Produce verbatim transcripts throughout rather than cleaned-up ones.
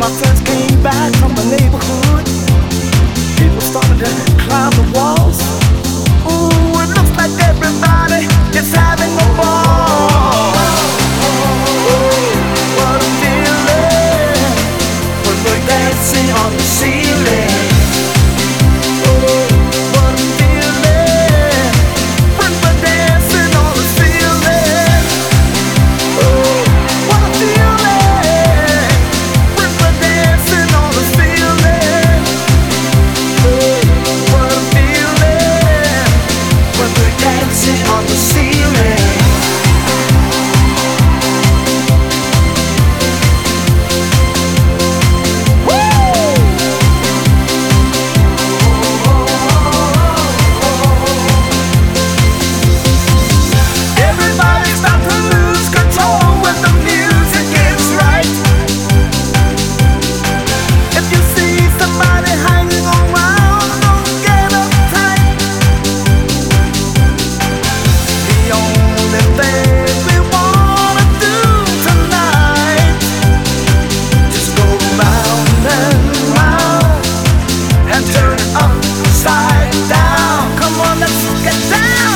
I first came back from the neighborhood, people started to climb the walls. Ooh, it looks like everybody is having a ball. Ooh, what a feeling when we're dancing on the ceiling. Ooh, what a feeling when we're dancing on the ceiling. Ooh, what a feeling when we're dancing on the ceiling. Ooh, what a feeling when we're dancing on the ceiling. Everybody's about to lose control when the music is right. If you see somebody hanging around, don't get uptight. The only thing we wanna do tonight, just go round and round and turn it upside down. Come on, let's get down.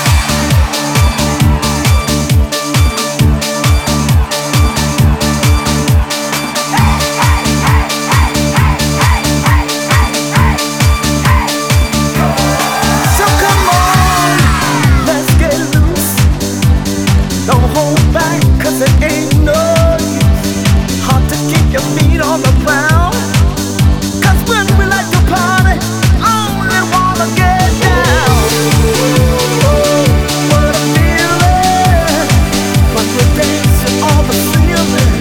So come on, let's get loose. Don't hold back, 'cause it ain't no use. Hard to keep your feet on the ground, 'cause when we like to party, only wanna get down. Ooh, what a feeling when we're dancing on the ceiling.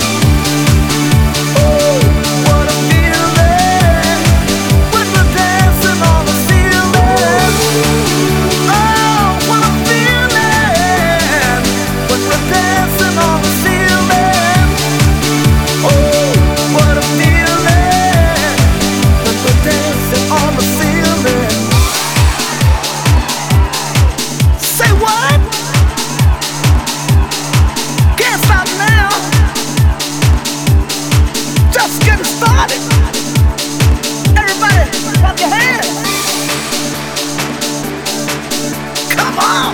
Ooh, what a feeling when we're dancing on the ceiling. Oh, what a feeling when we're dancing on the ceiling. Oh, what a feeling when we're dancing on the ceiling. Say what? Can't stop now. Just getting started. Everybody, clap your hands. Come on.